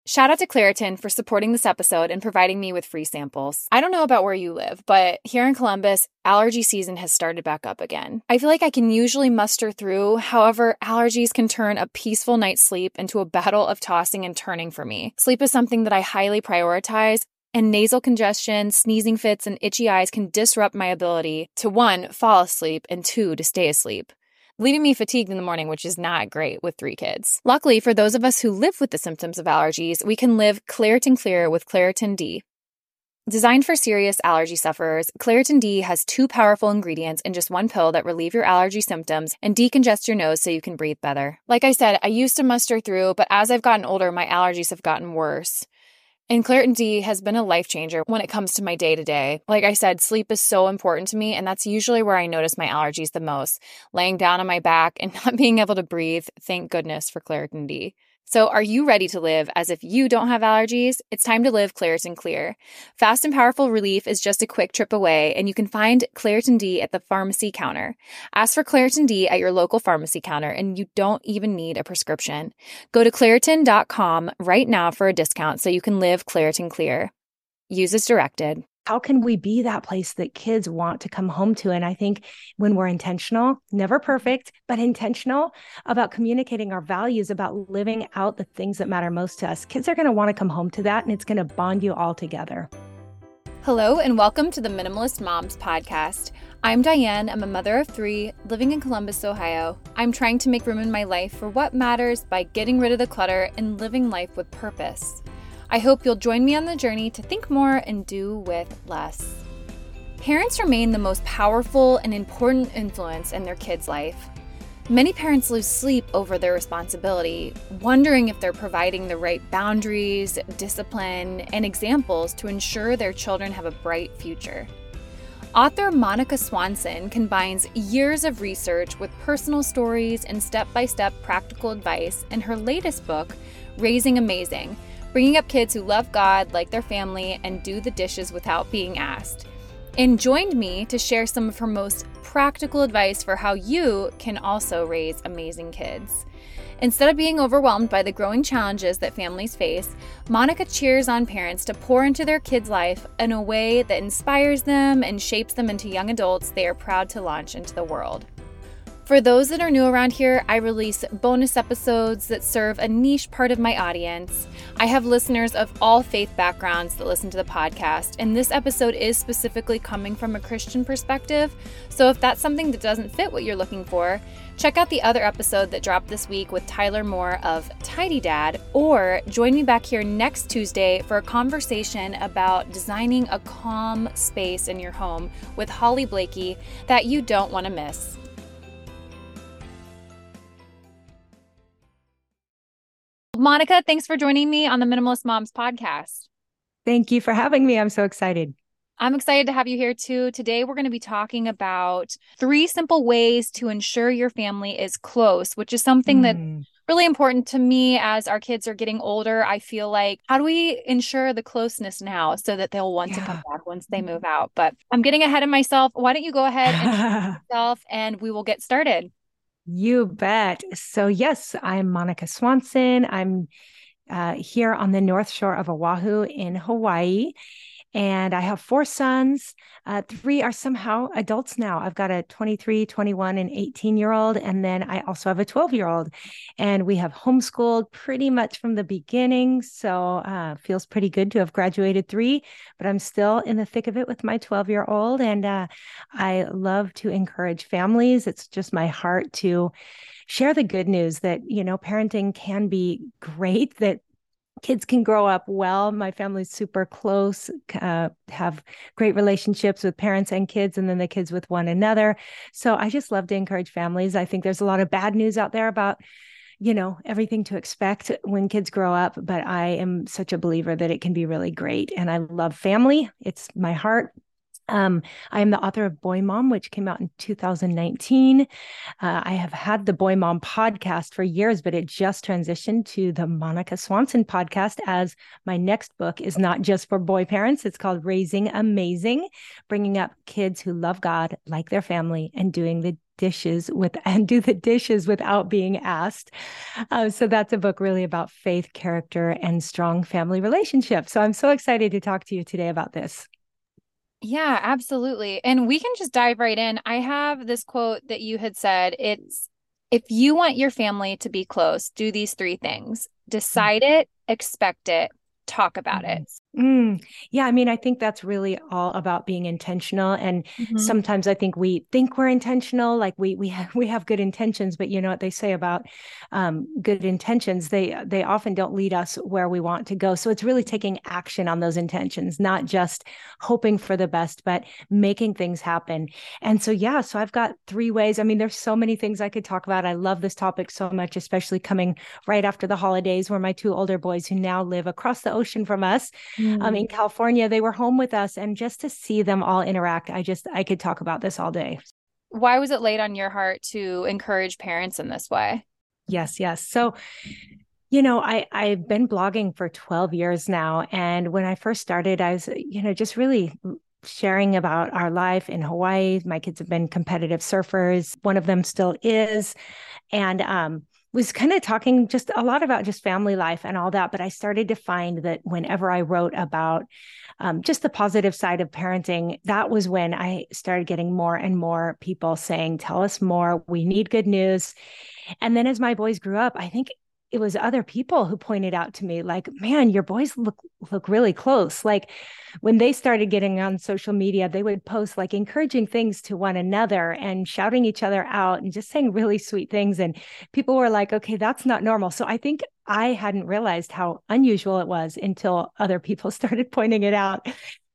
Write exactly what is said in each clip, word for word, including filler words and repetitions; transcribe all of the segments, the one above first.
Shout out to Claritin for supporting this episode and providing me with free samples. I don't know about where you live, but here in Columbus, allergy season has started back up again. I feel like I can usually muster through. However, allergies can turn a peaceful night's sleep into a battle of tossing and turning for me. Sleep is something that I highly prioritize, and nasal congestion, sneezing fits, and itchy eyes can disrupt my ability to, one, fall asleep, and two, to stay asleep, leaving me fatigued in the morning, which is not great with three kids. Luckily, for those of us who live with the symptoms of allergies, we can live Claritin Clear with Claritin D. Designed for serious allergy sufferers, Claritin D has two powerful ingredients in just one pill that relieve your allergy symptoms and decongest your nose so you can breathe better. Like I said, I used to muster through, but as I've gotten older, my allergies have gotten worse. And Claritin D has been a life changer when it comes to my day-to-day. Like I said, sleep is so important to me, and that's usually where I notice my allergies the most, laying down on my back and not being able to breathe. Thank goodness for Claritin D. So are you ready to live as if you don't have allergies? It's time to live Claritin Clear. Fast and powerful relief is just a quick trip away, and you can find Claritin D at the pharmacy counter. Ask for Claritin D at your local pharmacy counter, and you don't even need a prescription. Go to Claritin dot com right now for a discount so you can live Claritin Clear. Use as directed. How can we be that place that kids want to come home to? And I think when we're intentional, never perfect, but intentional about communicating our values, about living out the things that matter most to us, kids are going to want to come home to that, and it's going to bond you all together. Hello, and welcome to the Minimalist Moms podcast. I'm Diane. I'm a mother of three living in Columbus, Ohio. I'm trying to make room in my life for what matters by getting rid of the clutter and living life with purpose. I hope you'll join me on the journey to think more and do with less. Parents remain the most powerful and important influence in their kids' life. Many parents lose sleep over their responsibility, wondering if they're providing the right boundaries, discipline, and examples to ensure their children have a bright future. Author Monica Swanson combines years of research with personal stories and step-by-step practical advice in her latest book, Raising Amazing, bringing up kids who love God, like their family, and do the dishes without being asked, and joined me to share some of her most practical advice for how you can also raise amazing kids. Instead of being overwhelmed by the growing challenges that families face, Monica cheers on parents to pour into their kids' life in a way that inspires them and shapes them into young adults they are proud to launch into the world. For those that are new around here, I release bonus episodes that serve a niche part of my audience. I have listeners of all faith backgrounds that listen to the podcast, and this episode is specifically coming from a Christian perspective. So if that's something that doesn't fit what you're looking for, check out the other episode that dropped this week with Tyler Moore of Tidy Dad, or join me back here next Tuesday for a conversation about designing a calm space in your home with Holly Blakey that you don't want to miss. Monica, thanks for joining me on the Minimalist Moms podcast. Thank you for having me. I'm so excited. I'm excited to have you here too. Today, we're going to be talking about three simple ways to ensure your family is close, which is something mm. that's really important to me as our kids are getting older. I feel like, how do we ensure the closeness now so that they'll want yeah. to come back once they move out? But I'm getting ahead of myself. Why don't you go ahead and introduce yourself and we will get started. You bet. So yes, I'm Monica Swanson. I'm uh, here on the North Shore of Oahu in Hawaii. And I have four sons. Uh, three are somehow adults now. I've got a twenty-three, twenty-one, and eighteen-year-old. And then I also have a twelve-year-old. And we have homeschooled pretty much from the beginning. So uh feels pretty good to have graduated three. But I'm still in the thick of it with my twelve-year-old. And uh, I love to encourage families. It's just my heart to share the good news that, you know, parenting can be great, that kids can grow up well. My family's super close, uh, have great relationships with parents and kids, and then the kids with one another. So I just love to encourage families. I think there's a lot of bad news out there about, you know, everything to expect when kids grow up, but I am such a believer that it can be really great. And I love family. It's my heart. Um, I am the author of Boy Mom, which came out in two thousand nineteen. Uh, I have had the Boy Mom podcast for years, but it just transitioned to the Monica Swanson podcast as my next book is not just for boy parents. It's called Raising Amazing, bringing up kids who love God, like their family, and doing the dishes with and do the dishes without being asked. Uh, so that's a book really about faith, character, and strong family relationships. So I'm so excited to talk to you today about this. Yeah, absolutely. And we can just dive right in. I have this quote that you had said. It's if you want your family to be close, do these three things. Decide it, expect it, talk about it. Mm, yeah, I mean, I think that's really all about being intentional. And Mhm. sometimes I think we think we're intentional, like we we have we have good intentions, but you know what they say about um, good intentions? They they often don't lead us where we want to go. So it's really taking action on those intentions, not just hoping for the best, but making things happen. And so yeah, so I've got three ways. I mean, there's so many things I could talk about. I love this topic so much, especially coming right after the holidays, where my two older boys who now live across the ocean from us um, in California, they were home with us. And just to see them all interact, I just, I could talk about this all day. Why was it laid on your heart to encourage parents in this way? Yes, yes. So, you know, I, I've been blogging for twelve years now. And when I first started, I was, you know, just really sharing about our life in Hawaii. My kids have been competitive surfers. One of them still is. And um, was kind of talking just a lot about just family life and all that. But I started to find that whenever I wrote about um, just the positive side of parenting, that was when I started getting more and more people saying, tell us more. We need good news. And then as my boys grew up, I think it was other people who pointed out to me, like, man, your boys look look really close. Like when they started getting on social media, they would post like encouraging things to one another and shouting each other out and just saying really sweet things. And people were like, okay, that's not normal. So I think I hadn't realized how unusual it was until other people started pointing it out.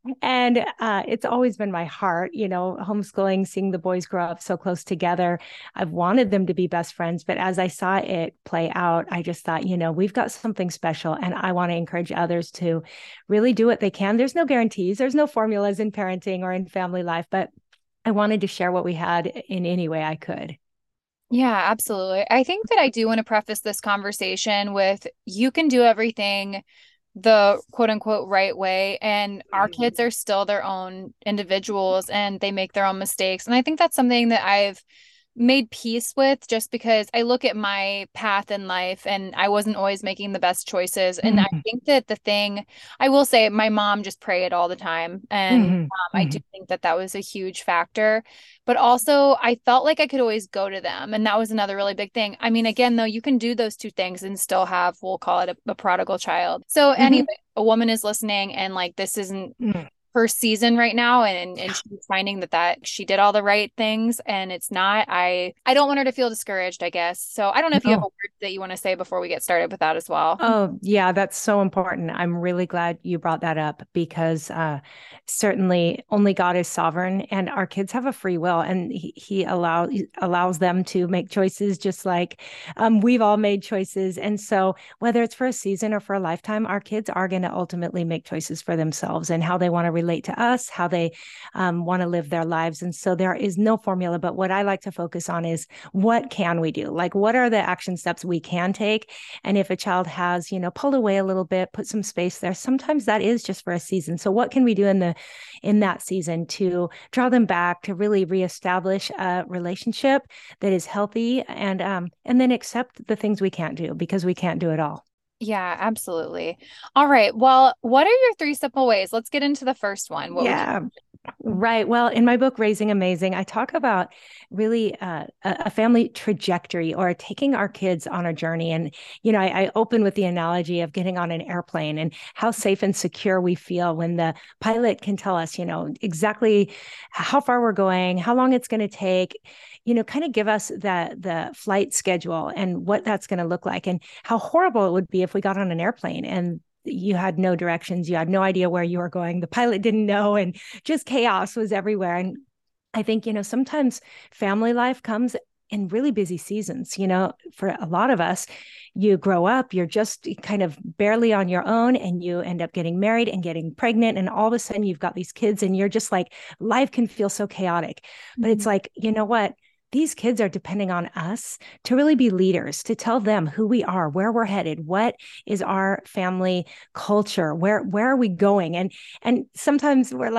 And uh, it's always been my heart, you know, homeschooling, seeing the boys grow up so close together. I've wanted them to be best friends. But as I saw it play out, I just thought, you know, we've got something special. And I want to encourage others to really do what they can. There's no guarantees, there's no formulas in parenting or in family life, but I wanted to share what we had in any way I could. Yeah, absolutely. I think that I do want to preface this conversation with you can do everything the quote unquote right way, and our kids are still their own individuals and they make their own mistakes. And I think that's something that I've made peace with, just because I look at my path in life and I wasn't always making the best choices. And I Mm-hmm. think that the thing I will say, my mom just prayed all the time. And Mm-hmm. um, I Mm-hmm. do think that that was a huge factor. But also, I felt like I could always go to them. And that was another really big thing. I mean, again, though, you can do those two things and still have, we'll call it a, a prodigal child. So, Mm-hmm. anyway, a woman is listening and like this isn't Mm-hmm. her season right now, and and she's finding that that she did all the right things and it's not. I I don't want her to feel discouraged, I guess. So I don't know if you have a No. word that you want to say before we get started with that as well. Oh, yeah, that's so important. I'm really glad you brought that up because uh, certainly only God is sovereign and our kids have a free will and he, he allow, allows them to make choices just like um, we've all made choices. And so whether it's for a season or for a lifetime, our kids are going to ultimately make choices for themselves and how they want to relate to us, how they um, want to live their lives. And so there is no formula, but what I like to focus on is what can we do? Like, what are the action steps we can take? And if a child has, you know, pulled away a little bit, put some space there, sometimes that is just for a season. So what can we do in the in that season to draw them back, to really reestablish a relationship that is healthy and um and then accept the things we can't do because we can't do it all. Yeah, absolutely. All right. Well, what are your three simple ways? Let's get into the first one. What would you? Yeah. Right. Well, in my book, Raising Amazing, I talk about really uh, a a family trajectory or taking our kids on a journey. And, you know, I, I open with the analogy of getting on an airplane and how safe and secure we feel when the pilot can tell us, you know, exactly how far we're going, how long it's going to take, you know, kind of give us the, the flight schedule and what that's going to look like and how horrible it would be if we got on an airplane and you had no directions, you had no idea where you were going, the pilot didn't know, and just chaos was everywhere. And I think, you know, sometimes family life comes in really busy seasons. You know, for a lot of us, you grow up, you're just kind of barely on your own, and you end up getting married and getting pregnant. And all of a sudden, you've got these kids, and you're just like, life can feel so chaotic. But it's like, you know what? These kids are depending on us to really be leaders, to tell them who we are, where we're headed, what is our family culture, where where are we going? And and sometimes we're like,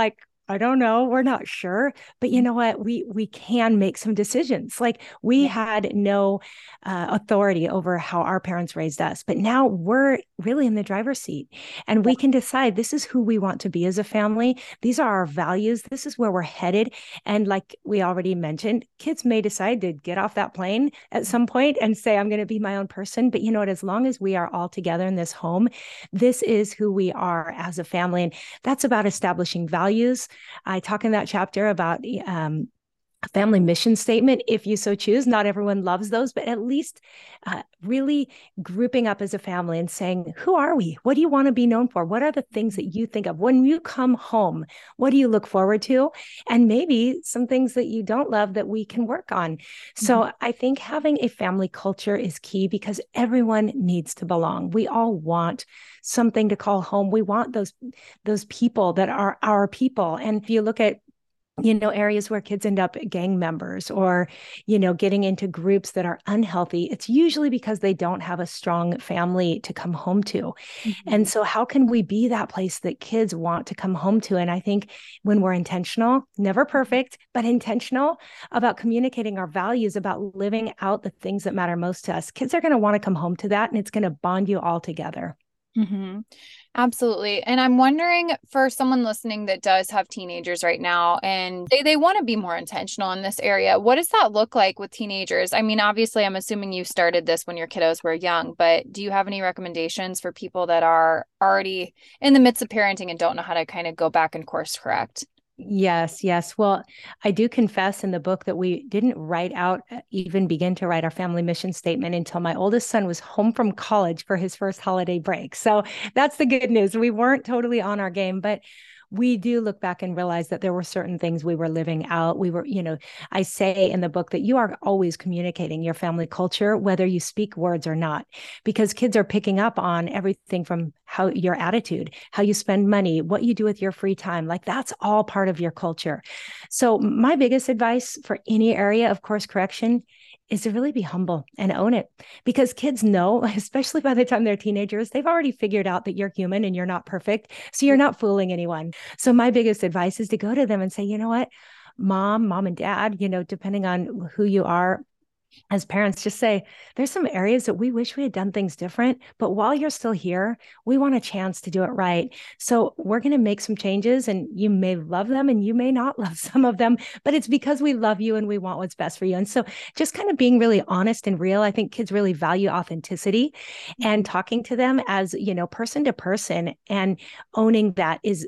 I don't know. We're not sure. But you know what? We we can make some decisions. Like we Yeah. had no uh, authority over how our parents raised us, but now we're really in the driver's seat and we can decide this is who we want to be as a family. These are our values. This is where we're headed. And like we already mentioned, kids may decide to get off that plane at some point and say, I'm going to be my own person. But you know what? As long as we are all together in this home, this is who we are as a family. And that's about establishing values. I talk in that chapter about um, a family mission statement, if you so choose. Not everyone loves those, but at least uh, really grouping up as a family and saying, who are we? What do you want to be known for? What are the things that you think of when you come home? What do you look forward to? And maybe some things that you don't love that we can work on. So mm-hmm. I think having a family culture is key because everyone needs to belong. We all want something to call home. We want those, those people that are our people. And if you look at you know, areas where kids end up gang members or, you know, getting into groups that are unhealthy, it's usually because they don't have a strong family to come home to. Mm-hmm. And so how can we be that place that kids want to come home to? And I think when we're intentional, never perfect, but intentional about communicating our values, about living out the things that matter most to us, kids are going to want to come home to that, and it's going to bond you all together. Mm-hmm. Absolutely. And I'm wondering for someone listening that does have teenagers right now and they, they want to be more intentional in this area, what does that look like with teenagers? I mean, obviously, I'm assuming you started this when your kiddos were young, but do you have any recommendations for people that are already in the midst of parenting and don't know how to kind of go back and course correct? Yes, yes. Well, I do confess in the book that we didn't write out, even begin to write our family mission statement until my oldest son was home from college for his first holiday break. So that's the good news. We weren't totally on our game, but we do look back and realize that there were certain things we were living out. We were, you know, I say in the book that you are always communicating your family culture, whether you speak words or not, because kids are picking up on everything from how your attitude, how you spend money, what you do with your free time. Like that's all part of your culture. So my biggest advice for any area of course correction is to really be humble and own it, because kids know, especially by the time they're teenagers, they've already figured out that you're human and you're not perfect. So you're not fooling anyone. So my biggest advice is to go to them and say, you know what, mom, mom and dad, you know, depending on who you are as parents, just say, there's some areas that we wish we had done things different, but while you're still here, we want a chance to do it right. So we're going to make some changes, and you may love them and you may not love some of them, but it's because we love you and we want what's best for you. And so just kind of being really honest and real. I think kids really value authenticity, and talking to them as, you know, person to person and owning that is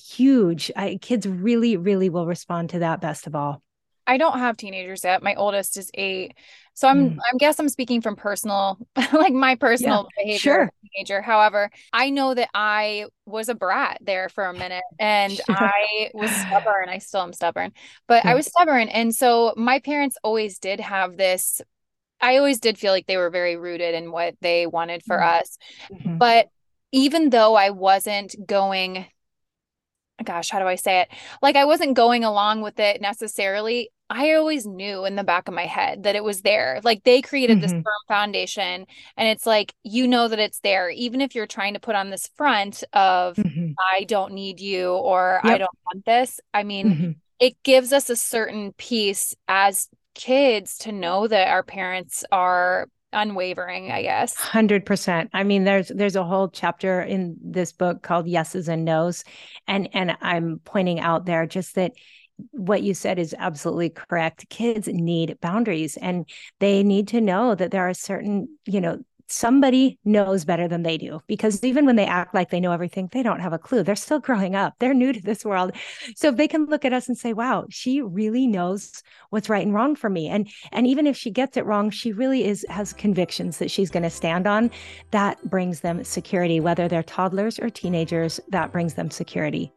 huge. I, kids really, really will respond to that best of all. I don't have teenagers yet. My oldest is eight. So I'm, mm. I guess I'm speaking from personal, like my personal yeah, behavior sure. as a teenager. However, I know that I was a brat there for a minute and sure. I was stubborn. I still am stubborn, but yeah. I was stubborn. And so my parents always did have this, I always did feel like they were very rooted in what they wanted for mm-hmm. us. Mm-hmm. But even though I wasn't going, gosh, how do I say it? Like I wasn't going along with it necessarily. I always knew in the back of my head that it was there. Like they created mm-hmm. this firm foundation, and it's like, you know that it's there. Even if you're trying to put on this front of, mm-hmm. I don't need you, or yep. I don't want this. I mean, mm-hmm. it gives us a certain peace as kids to know that our parents are unwavering, I guess. one hundred percent. I mean, there's there's a whole chapter in this book called Yeses and Nos. And, and I'm pointing out there just that what you said is absolutely correct. Kids need boundaries, and they need to know that there are certain, you know, somebody knows better than they do, because even when they act like they know everything, they don't have a clue. They're still growing up. They're new to this world. So if they can look at us and say, wow, she really knows what's right and wrong for me. And, and even if she gets it wrong, she really is, has convictions that she's going to stand on. That brings them security, whether they're toddlers or teenagers, that brings them security.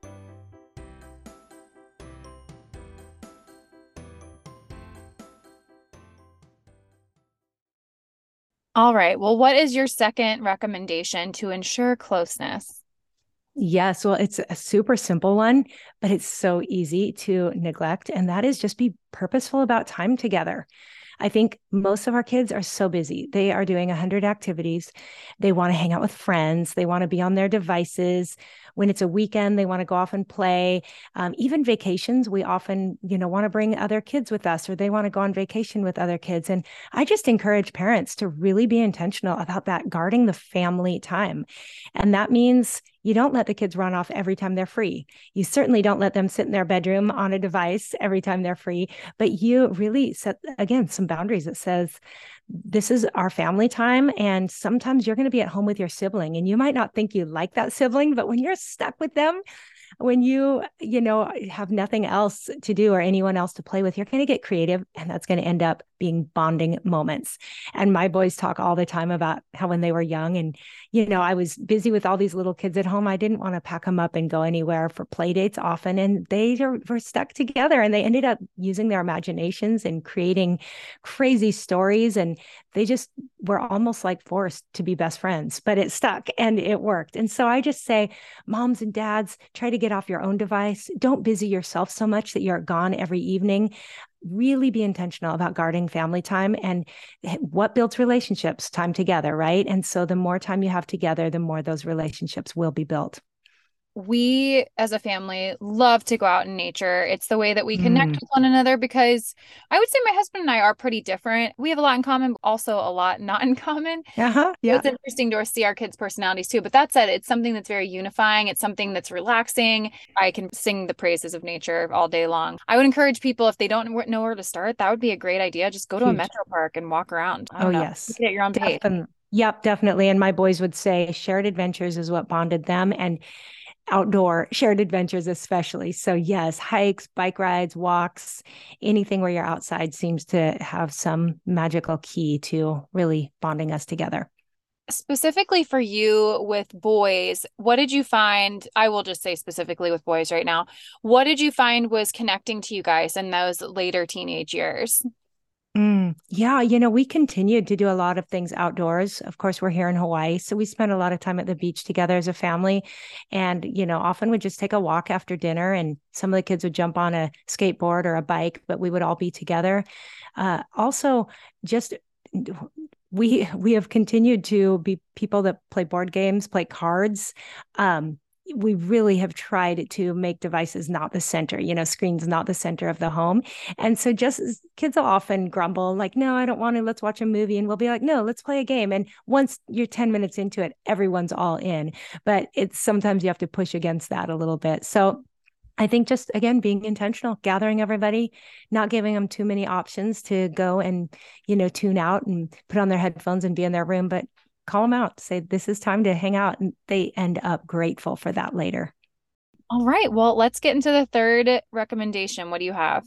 All right. Well, what is your second recommendation to ensure closeness? Yes, well, it's a super simple one, but it's so easy to neglect. And that is just be purposeful about time together. I think most of our kids are so busy. They are doing a hundred activities. They want to hang out with friends. They want to be on their devices. When it's a weekend, they want to go off and play. Um, even vacations, we often, you know, want to bring other kids with us, or they want to go on vacation with other kids. And I just encourage parents to really be intentional about that, guarding the family time. And that means you don't let the kids run off every time they're free. You certainly don't let them sit in their bedroom on a device every time they're free, but you really set, again, some boundaries that says, this is our family time. And sometimes you're going to be at home with your sibling, and you might not think you like that sibling, but when you're stuck with them, when you, you know, have nothing else to do or anyone else to play with, you're going to get creative, and that's going to end up being bonding moments. And my boys talk all the time about how when they were young and, you know, I was busy with all these little kids at home, I didn't want to pack them up and go anywhere for play dates often. And they were stuck together, and they ended up using their imaginations and creating crazy stories. And they just were almost like forced to be best friends, but it stuck and it worked. And so I just say, moms and dads, try to get off your own device. Don't busy yourself so much that you're gone every evening. Really be intentional about guarding family time, and what builds relationships, time together, right? And so the more time you have together, the more those relationships will be built. We as a family love to go out in nature. It's the way that we connect Mm. with one another, because I would say my husband and I are pretty different. We have a lot in common, but also a lot not in common. Uh-huh. Yeah. It's interesting to see our kids' personalities too. But that said, it's something that's very unifying. It's something that's relaxing. I can sing the praises of nature all day long. I would encourage people, if they don't know where to start, that would be a great idea. Just go to a Huge. metro park and walk around. I Oh, don't know. yes. Get at your own pace. Definitely. Yep, definitely. And my boys would say shared adventures is what bonded them, and outdoor shared adventures especially. So yes, hikes, bike rides, walks, anything where you're outside seems to have some magical key to really bonding us together. Specifically for you with boys, what did you find? I will just say specifically with boys right now. What did you find was connecting to you guys in those later teenage years? Mm, yeah, you know, we continued to do a lot of things outdoors. Of course, we're here in Hawaii, so we spent a lot of time at the beach together as a family. And, you know, often we'd just take a walk after dinner, and some of the kids would jump on a skateboard or a bike, but we would all be together. Uh, also, just we we have continued to be people that play board games, play cards. Um, we really have tried to make devices not the center, you know, screens not the center of the home. And so just kids will often grumble, like, no, I don't want to, let's watch a movie. And we'll be like, no, let's play a game. And once you're ten minutes into it, everyone's all in. But it's sometimes you have to push against that a little bit. So I think just, again, being intentional, gathering everybody, not giving them too many options to go and, you know, tune out and put on their headphones and be in their room, but call them out, say, this is time to hang out. And they end up grateful for that later. All right. Well, let's get into the third recommendation. What do you have?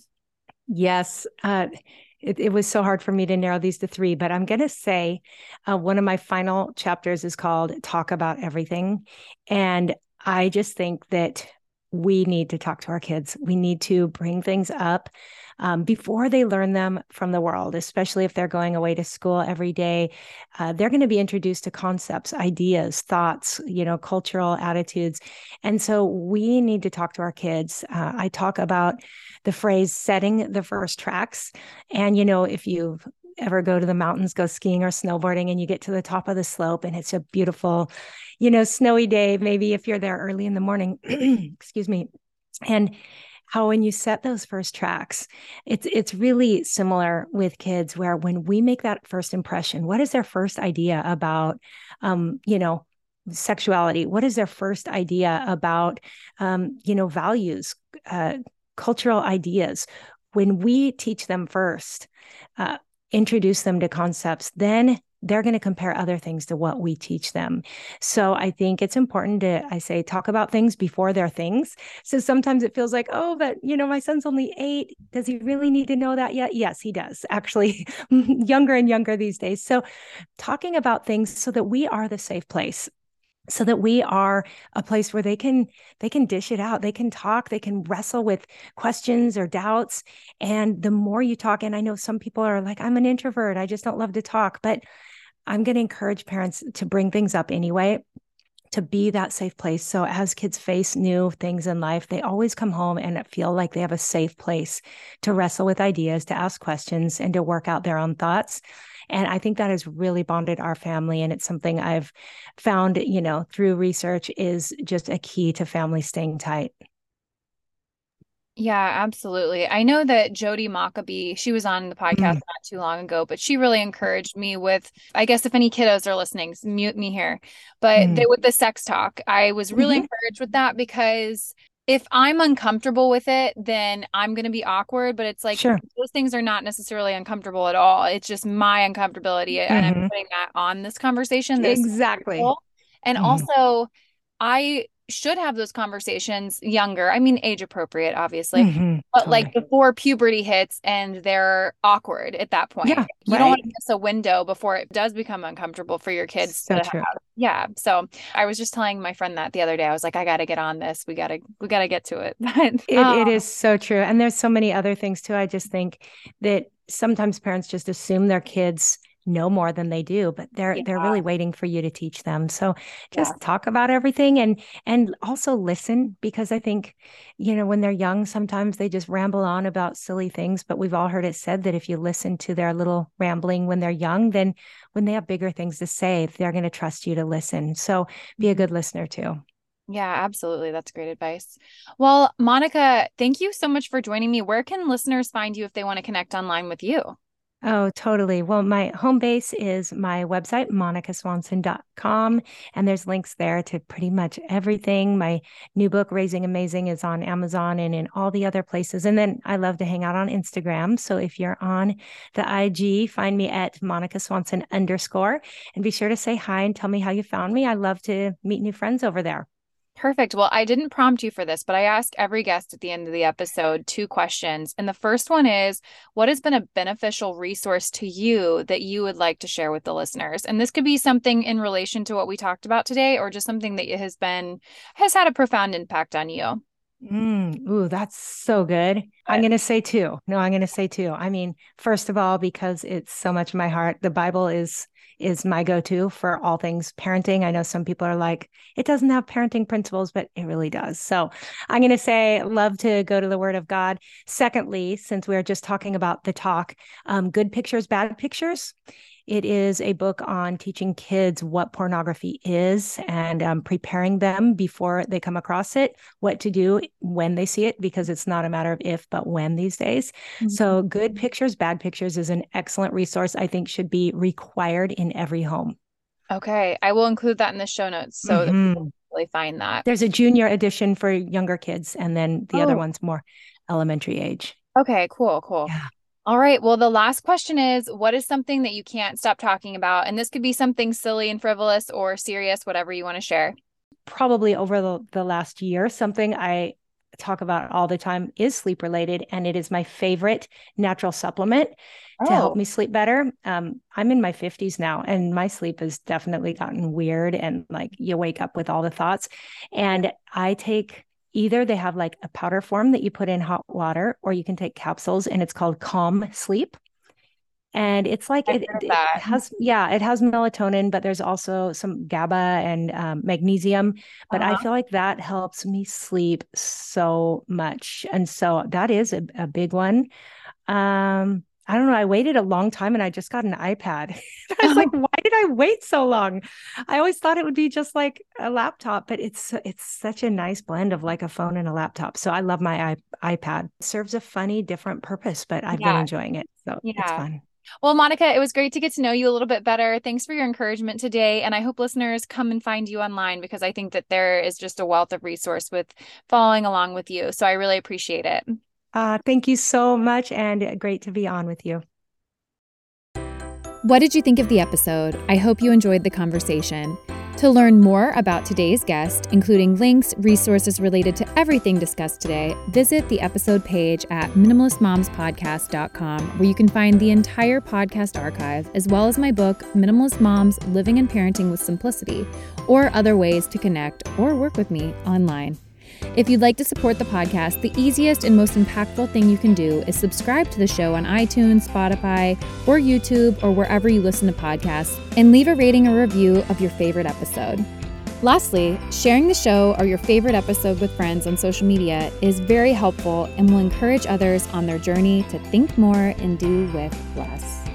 Yes. Uh, it, it was so hard for me to narrow these to three, but I'm going to say uh, one of my final chapters is called Talk About Everything. And I just think that we need to talk to our kids. We need to bring things up um, before they learn them from the world, especially if they're going away to school every day. Uh, they're going to be introduced to concepts, ideas, thoughts, you know, cultural attitudes. And so we need to talk to our kids. Uh, I talk about the phrase setting the first tracks. And, you know, if you ever go to the mountains, go skiing or snowboarding, and you get to the top of the slope and it's a beautiful, you know, snowy day, maybe if you're there early in the morning, excuse me. And how when you set those first tracks, it's it's really similar with kids, where when we make that first impression, what is their first idea about, um, you know, sexuality? What is their first idea about, um, you know, values, uh, cultural ideas? When we teach them first, uh, introduce them to concepts, then they're going to compare other things to what we teach them. So I think it's important to, I say, talk about things before they're things. So sometimes it feels like, oh, but, you know, my son's only eight. Does he really need to know that yet? Yes, he does. Actually, younger and younger these days. So talking about things so that we are the safe place, so that we are a place where they can they can dish it out, they can talk, they can wrestle with questions or doubts. And the more you talk, and I know some people are like, I'm an introvert, I just don't love to talk, but I'm going to encourage parents to bring things up anyway, to be that safe place. So as kids face new things in life, they always come home and feel like they have a safe place to wrestle with ideas, to ask questions, and to work out their own thoughts. And I think that has really bonded our family. And it's something I've found, you know, through research is just a key to families staying tight. Yeah, absolutely. I know that Jody Maccabee, she was on the podcast mm. not too long ago, but she really encouraged me with, I guess if any kiddos are listening, mute me here, but mm. they, with the sex talk, I was really mm-hmm. encouraged with that, because if I'm uncomfortable with it, then I'm going to be awkward, but it's like, sure. those things are not necessarily uncomfortable at all. It's just my uncomfortability. Mm-hmm. And I'm putting that on this conversation. Exactly. And mm-hmm. also I should have those conversations younger. I mean, age appropriate, obviously, mm-hmm, but totally. Like before puberty hits and they're awkward at that point. Yeah, you right? don't want to miss a window before it does become uncomfortable for your kids. So to true. Have. Yeah. So I was just telling my friend that the other day. I was like, I got to get on this. We got to, we got to get to it. But it, um, it is so true. And there's so many other things too. I just think that sometimes parents just assume their kids know more than they do, but they're yeah. they're really waiting for you to teach them. So just yeah. talk about everything and and also listen, because I think, you know, when they're young, sometimes they just ramble on about silly things, but we've all heard it said that if you listen to their little rambling when they're young, then when they have bigger things to say, they're going to trust you to listen. So be a good listener too. Yeah, absolutely. That's great advice. Well, Monica, thank you so much for joining me. Where can listeners find you if they want to connect online with you? Oh, totally. Well, my home base is my website, monica swanson dot com. And there's links there to pretty much everything. My new book, Raising Amazing, is on Amazon and in all the other places. And then I love to hang out on Instagram. So if you're on the I G, find me at Monica Swanson underscore, and be sure to say hi and tell me how you found me. I love to meet new friends over there. Perfect. Well, I didn't prompt you for this, but I ask every guest at the end of the episode two questions. And the first one is, what has been a beneficial resource to you that you would like to share with the listeners? And this could be something in relation to what we talked about today, or just something that has been, has had a profound impact on you. Mm, ooh, that's so good. I'm going to say two. No, I'm going to say two. I mean, first of all, because it's so much my heart, the Bible is is my go-to for all things parenting. I know some people are like, it doesn't have parenting principles, but it really does. So I'm going to say, love to go to the Word of God. Secondly, since we were just talking about the talk, um, Good Pictures, Bad Pictures. It is a book on teaching kids what pornography is and um, preparing them before they come across it, what to do when they see it, because it's not a matter of if, but when these days. Mm-hmm. So Good Pictures, Bad Pictures is an excellent resource I think should be required in every home. Okay. I will include that in the show notes so mm-hmm. that people really find that. There's a junior edition for younger kids, and then the oh. other one's more elementary age. Okay, cool, cool. Yeah. All right. Well, the last question is, what is something that you can't stop talking about? And this could be something silly and frivolous or serious, whatever you want to share. Probably over the, the last year, something I talk about all the time is sleep related. And it is my favorite natural supplement oh. to help me sleep better. Um, I'm in my fifties now, and my sleep has definitely gotten weird. And like you wake up with all the thoughts. And I take Either they have like a powder form that you put in hot water, or you can take capsules, and it's called Calm Sleep. And it's like, it, it has, yeah, it has melatonin, but there's also some GABA and um, magnesium. But uh-huh. I feel like that helps me sleep so much. And so that is a, a big one. Um, I don't know. I waited a long time and I just got an iPad. I was like, why did I wait so long? I always thought it would be just like a laptop, but it's it's such a nice blend of like a phone and a laptop. So I love my iP- iPad. It serves a funny, different purpose, but I've yeah. been enjoying it. So yeah. it's fun. Well, Monica, it was great to get to know you a little bit better. Thanks for your encouragement today. And I hope listeners come and find you online, because I think that there is just a wealth of resource with following along with you. So I really appreciate it. Uh, thank you so much, and great to be on with you. What did you think of the episode? I hope you enjoyed the conversation. To learn more about today's guest, including links, resources related to everything discussed today, visit the episode page at minimalist moms podcast dot com, where you can find the entire podcast archive, as well as my book, Minimalist Moms, Living and Parenting with Simplicity, or other ways to connect or work with me online. If you'd like to support the podcast, the easiest and most impactful thing you can do is subscribe to the show on iTunes, Spotify, or YouTube, or wherever you listen to podcasts, and leave a rating or review of your favorite episode. Lastly, sharing the show or your favorite episode with friends on social media is very helpful and will encourage others on their journey to think more and do with less.